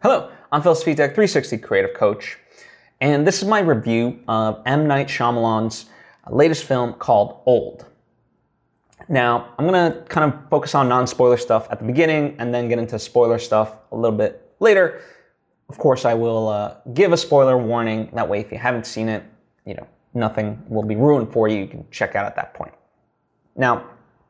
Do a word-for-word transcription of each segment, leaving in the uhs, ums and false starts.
Hello, I'm Phil Svitek, three sixty Creative Coach, and this is my review of M. Night Shyamalan's latest film called Old. Now, I'm going to kind of focus on non-spoiler stuff at the beginning and then get into spoiler stuff a little bit later. Of course, I will uh, give a spoiler warning. That way, if you haven't seen it, you know, nothing will be ruined for you. You can check out at that point. Now,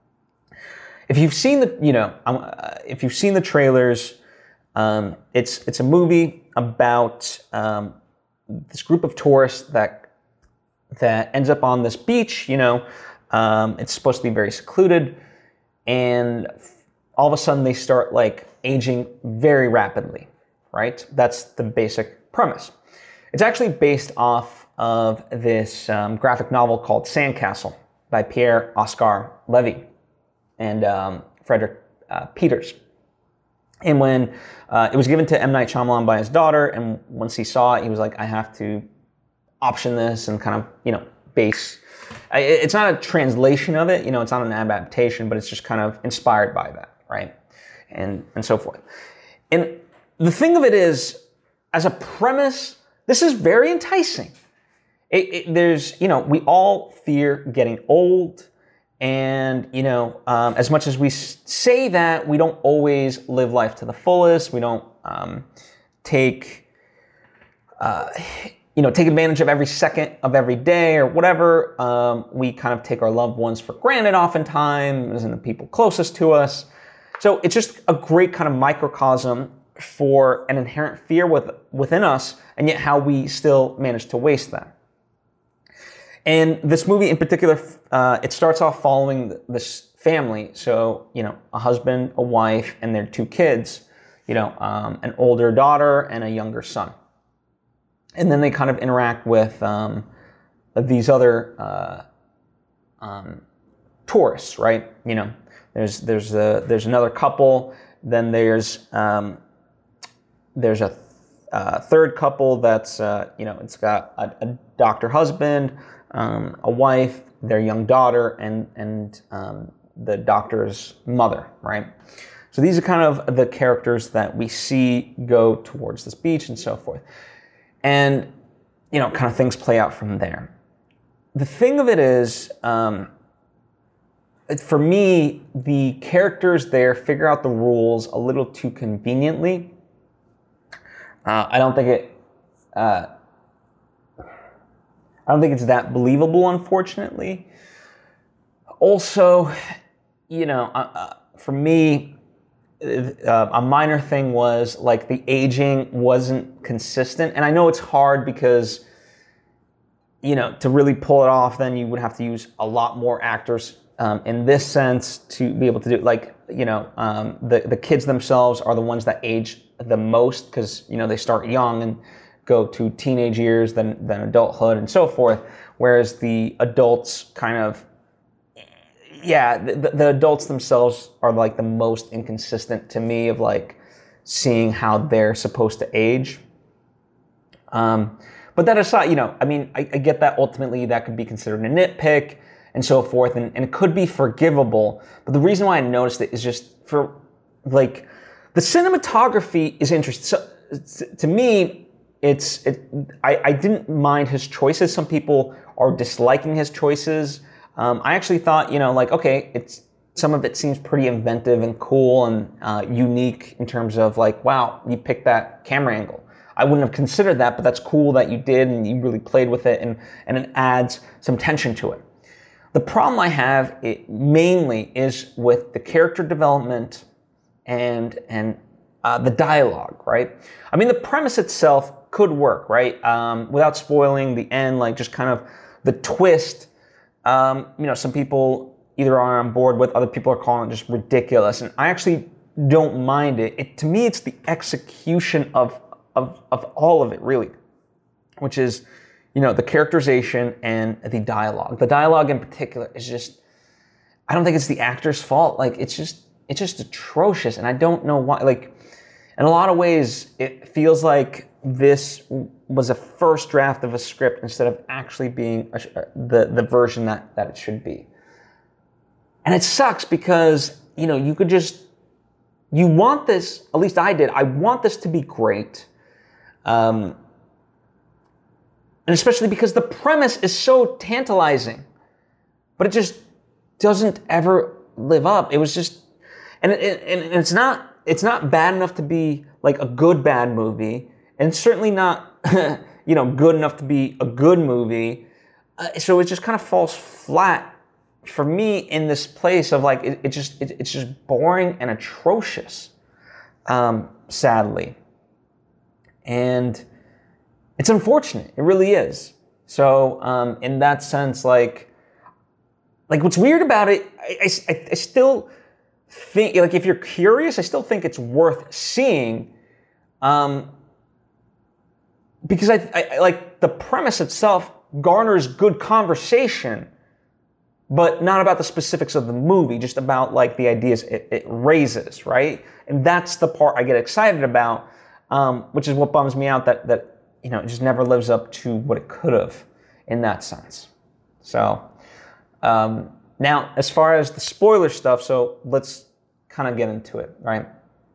if you've seen the, you know, uh, if you've seen the trailers, um, it's it's a movie about um, this group of tourists that that ends up on this beach. You know, um, it's supposed to be very secluded, and all of a sudden they start like aging very rapidly. Right? That's the basic premise. It's actually based off of this um, graphic novel called Sandcastle by Pierre-Oscar Levy and um, Frederick uh, Peters. And when uh, it was given to M. Night Shyamalan by his daughter, and once he saw it, he was like, I have to option this and kind of, you know, base. It's not a translation of it, you know, it's not an adaptation, but it's just kind of inspired by that, right? And and so forth. And the thing of it is, as a premise, this is very enticing. It, it, there's, you know, we all fear getting old. And, you know, um, as much as we say that, we don't always live life to the fullest. We don't um, take, uh, you know, take advantage of every second of every day or whatever. Um, we kind of take our loved ones for granted oftentimes and the people closest to us. So it's just a great kind of microcosm for an inherent fear with, within us, and yet how we still manage to waste that. And this movie in particular, uh, it starts off following this family. So, you know, a husband, a wife, and their two kids, you know, um, an older daughter and a younger son. And then they kind of interact with um, these other uh, um, tourists, right? You know, there's there's a, there's another couple. Then there's um, there's a th- uh, third couple that's uh, you know, it's got a, a doctor husband. Um, a wife, their young daughter, and and um, the doctor's mother, right? So these are kind of the characters that we see go towards this beach and so forth. And, you know, kind of things play out from there. The thing of it is, um, for me, the characters there figure out the rules a little too conveniently. Uh, I don't think it... Uh, I don't think it's that believable, unfortunately. Also, you know, uh, for me, uh, a minor thing was like the aging wasn't consistent. And I know it's hard because, you know, to really pull it off, then you would have to use a lot more actors um, in this sense to be able to do it. Like, you know, um, the, the kids themselves are the ones that age the most because, you know, they start young and go to teenage years, then then adulthood, and so forth. Whereas the adults kind of, yeah, the, the adults themselves are like the most inconsistent to me of like seeing how they're supposed to age. Um, but that aside, you know, I mean, I, I get that ultimately that could be considered a nitpick and so forth, and, and it could be forgivable. But the reason why I noticed it is just for like the cinematography is interesting. So to me, It's it. I, I didn't mind his choices. Some people are disliking his choices. Um, I actually thought, you know, like, okay, it's some of it seems pretty inventive and cool and uh, unique in terms of like, wow, you picked that camera angle. I wouldn't have considered that, but that's cool that you did and you really played with it, and, and it adds some tension to it. The problem I have it mainly is with the character development and and uh, the dialogue, right? I mean, the premise itself could work, right? Um, without spoiling the end, like just kind of the twist, um, you know, some people either are on board with, other people are calling it just ridiculous. And I actually don't mind it. It to me, it's the execution of, of, of all of it, really, which is, you know, the characterization and the dialogue. The dialogue in particular is just, I don't think it's the actor's fault. Like, it's just, it's just atrocious. And I don't know why, like, in a lot of ways, it feels like this was a first draft of a script instead of actually being a, the, the version that, that it should be. And it sucks because, you know, you could just you want this, at least I did, I want this to be great. Um, and especially because the premise is so tantalizing, but it just doesn't ever live up. It was just, and, it, and, and it's not, it's not bad enough to be like a good bad movie, and it's certainly not, you know, good enough to be a good movie. Uh, so it just kind of falls flat for me in this place of like, it, it just, it, it's just boring and atrocious, um, sadly. And it's unfortunate. It really is. So, um, in that sense, like, like what's weird about it, I, I, I still think, like, if you're curious, I still think it's worth seeing, um, because I, I like the premise itself garners good conversation, but not about the specifics of the movie, just about like the ideas it, it raises, right? And that's the part I get excited about, um, which is what bums me out that that you know it just never lives up to what it could have in that sense. So um, now, as far as the spoiler stuff, so let's kind of get into it, right?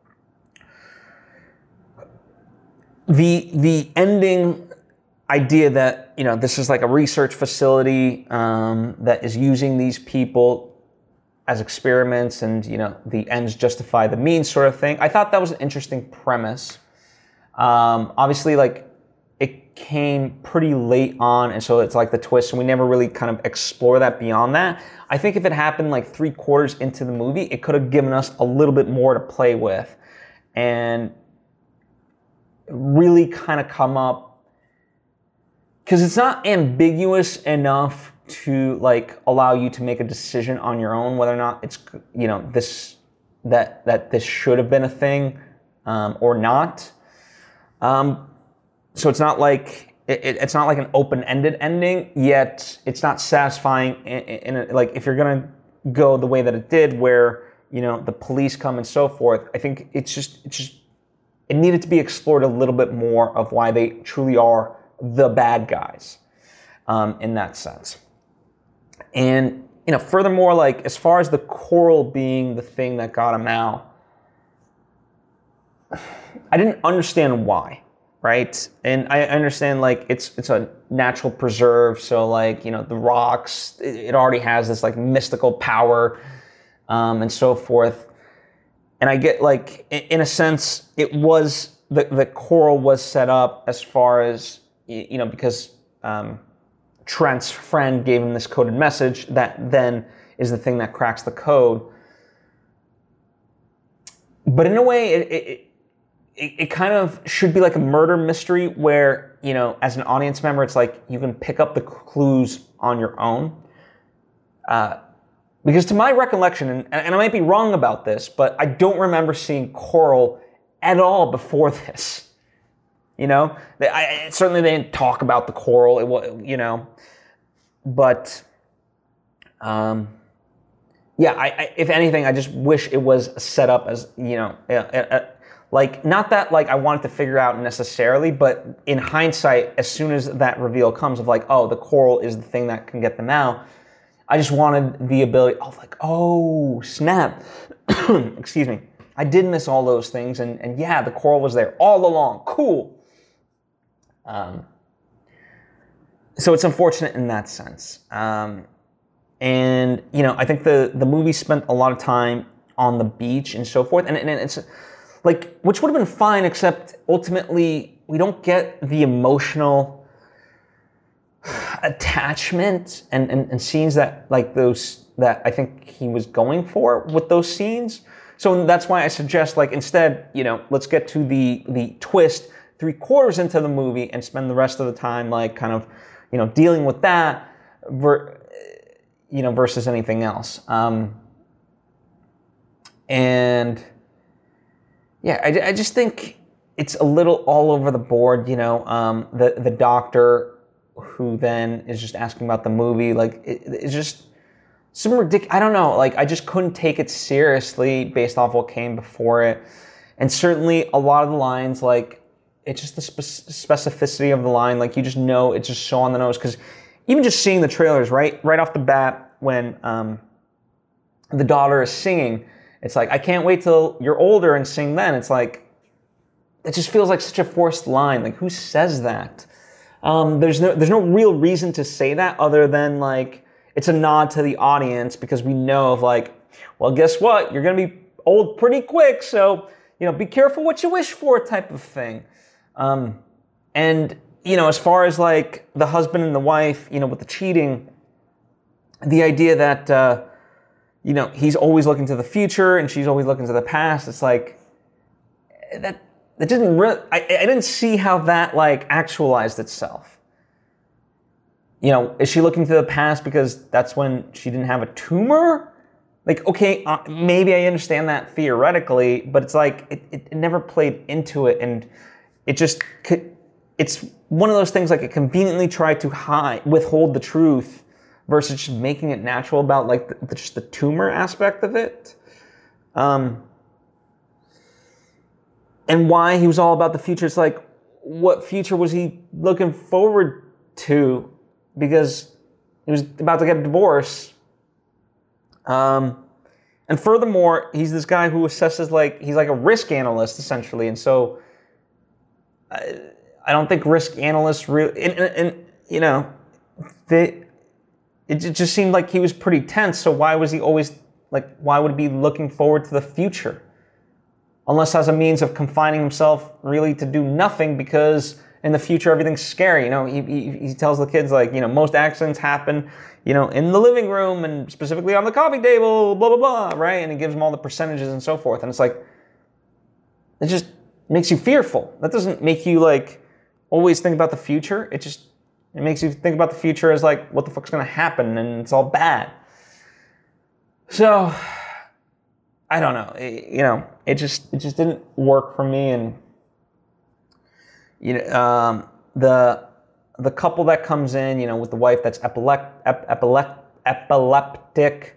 The the ending idea that, you know, this is like a research facility um, that is using these people as experiments and, you know, the ends justify the means sort of thing. I thought that was an interesting premise. Um, obviously, like, it came pretty late on, and so it's like the twist, and we never really kind of explore that beyond that. I think if it happened like three quarters into the movie, it could have given us a little bit more to play with and really kind of come up, because it's not ambiguous enough to like allow you to make a decision on your own whether or not it's, you know, this that that this should have been a thing um, or not. Um, so it's not like it, it's not like an open-ended ending, yet it's not satisfying. In, in a, like if you're gonna go the way that it did, where, you know, the police come and so forth, I think it's just it's just it needed to be explored a little bit more of why they truly are the bad guys um, in that sense. And, you know, furthermore, like as far as the coral being the thing that got him out, I didn't understand why, right? And I understand like it's it's a natural preserve, so like, you know, the rocks, it, it already has this like mystical power um, and so forth. And I get like, in a sense, it was, the, the coral was set up as far as, you know, because um, Trent's friend gave him this coded message that then is the thing that cracks the code. But in a way, it, it, it, it kind of should be like a murder mystery where, you know, as an audience member, it's like you can pick up the clues on your own. Uh, Because to my recollection, and, and I might be wrong about this, but I don't remember seeing coral at all before this. You know, they, I, certainly they didn't talk about the coral. It was, you know, but um, yeah. I, I, if anything, I just wish it was set up as, you know, a, a, a, like not that like I wanted to figure out necessarily, but in hindsight, as soon as that reveal comes of like, oh, the coral is the thing that can get them out, I just wanted the ability of like, oh, snap. Excuse me. I did miss all those things. And, and yeah, the coral was there all along. Cool. Um, so it's unfortunate in that sense. Um, and, you know, I think the, the movie spent a lot of time on the beach and so forth. And, and it's like, which would have been fine, except ultimately we don't get the emotional attachment and, and, and scenes that like those that I think he was going for with those scenes. So that's why I suggest like instead, you know, let's get to the the twist three quarters into the movie and spend the rest of the time like kind of, you know, dealing with that, ver, you know, versus anything else. Um, and yeah, I, I just think it's a little all over the board. You know, um, the the doctor, who then is just asking about the movie, like it, it's just some ridiculous. I don't know, like I just couldn't take it seriously based off what came before it, and certainly a lot of the lines, like it's just the spe- specificity of the line, like you just know it's just so on the nose. Because even just seeing the trailers, right, right off the bat when um, the daughter is singing, It's like, I can't wait till you're older and sing then. It's like, it just feels like such a forced line. Like, who says that? Um, there's no there's no real reason to say that other than like it's a nod to the audience because we know of like, well, guess what? You're gonna be old pretty quick, so you know, be careful what you wish for, type of thing. Um, and you know, as far as like the husband and the wife, you know, with the cheating, the idea that uh, you know, he's always looking to the future and she's always looking to the past. It's like that. That didn't really, I, I didn't see how that like actualized itself. You know, is she looking to the past because that's when she didn't have a tumor? Like, okay, uh, maybe I understand that theoretically, but it's like, it, it, it never played into it. And it just, it's one of those things like it conveniently tried to hide, withhold the truth versus just making it natural about like the, the, just the tumor aspect of it. Um, And why he was all about the future. It's like, what future was he looking forward to? Because he was about to get a divorce. Um, and furthermore, he's this guy who assesses like, he's like a risk analyst essentially. And so I, I don't think risk analysts really, and, and, and you know, they, it just seemed like he was pretty tense. So why was he always like, why would he be looking forward to the future? Unless as a means of confining himself really to do nothing because in the future everything's scary. You know, he, he, he tells the kids like, you know, most accidents happen, you know, in the living room and specifically on the coffee table, blah, blah, blah, right? And he gives them all the percentages and so forth. And it's like, it just makes you fearful. That doesn't make you like always think about the future. It just, it makes you think about the future as like, what the fuck's going to happen? And it's all bad. So I don't know, it, you know, it just it just didn't work for me, and you know, um, the the couple that comes in, you know, with the wife that's epilect, ep, epilect, epileptic,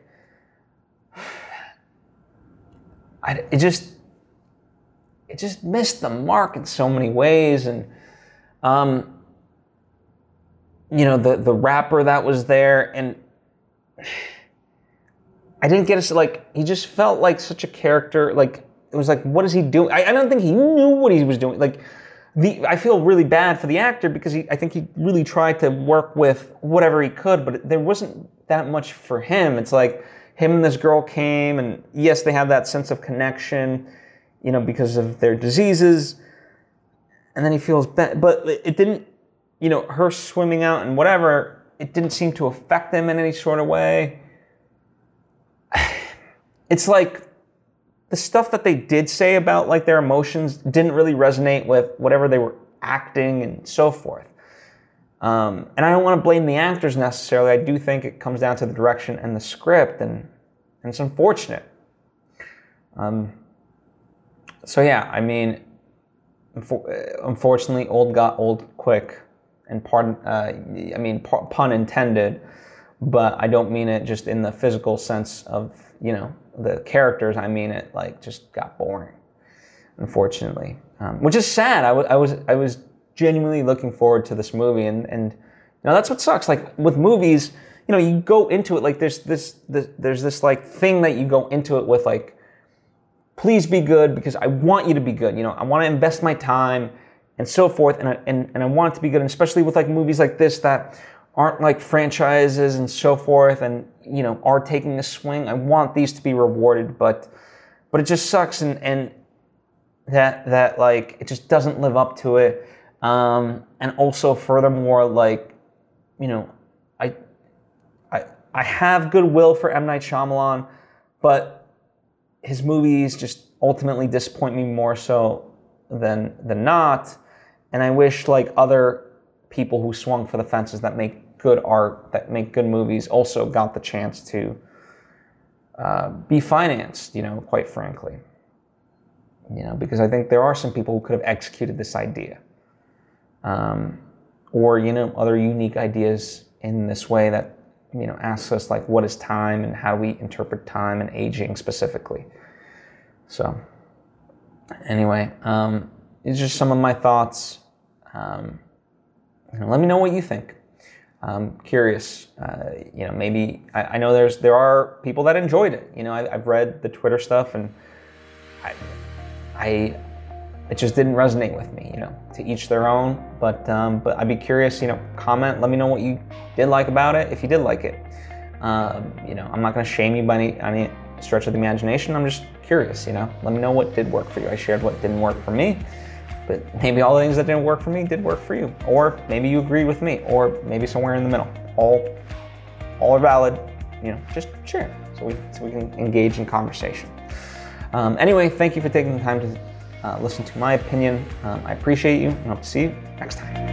I, it just it just missed the mark in so many ways, and um, you know, the the rapper that was there, and I didn't get a, like, he just felt like such a character, like, it was like, what is he doing? I, I don't think he knew what he was doing. Like, the I feel really bad for the actor because he, I think he really tried to work with whatever he could, but there wasn't that much for him. It's like, him and this girl came, and yes, they have that sense of connection, you know, because of their diseases, and then he feels bad, but it didn't, you know, her swimming out and whatever, it didn't seem to affect him in any sort of way. It's like the stuff that they did say about like their emotions didn't really resonate with whatever they were acting and so forth. Um, and I don't want to blame the actors necessarily. I do think it comes down to the direction and the script, and, and it's unfortunate. Um, so yeah, I mean, unfortunately, old got old quick, and pardon, uh, I mean, pun intended, but I don't mean it just in the physical sense of, you know, the characters. I mean it like just got boring, unfortunately, um, which is sad. I, w- I was I was genuinely looking forward to this movie, and and you know, that's what sucks. Like with movies, you know, you go into it like there's this, this there's this like thing that you go into it with like, please be good because I want you to be good. You know, I want to invest my time and so forth, and I, and and I want it to be good, and especially with like movies like this that aren't like franchises and so forth, and you know, are taking a swing. I want these to be rewarded, but but it just sucks, and and that that like it just doesn't live up to it. Um, and also, furthermore, like, you know, I I I have goodwill for M. Night Shyamalan, but his movies just ultimately disappoint me more so than than not. And I wish like other people who swung for the fences that make good art, that make good movies, also got the chance to uh, be financed, you know, quite frankly. You know, because I think there are some people who could have executed this idea. Um, or, you know, other unique ideas in this way that, you know, asks us like, what is time and how do we interpret time and aging specifically? So, anyway, um, these are just some of my thoughts. Um, let me know what you think. I'm curious. Uh, you know, maybe I, I know there's there are people that enjoyed it. You know, I, I've read the Twitter stuff, and I, I, it just didn't resonate with me. You know, to each their own. But um, but I'd be curious. You know, comment. Let me know what you did like about it. If you did like it, um, you know, I'm not going to shame you by any any stretch of the imagination. I'm just curious. You know, let me know what did work for you. I shared what didn't work for me. But maybe all the things that didn't work for me did work for you. Or maybe you agreed with me, or maybe somewhere in the middle. All all are valid. You know, just share so we so we can engage in conversation. Um, anyway, thank you for taking the time to uh, listen to my opinion. Um, I appreciate you, and hope to see you next time.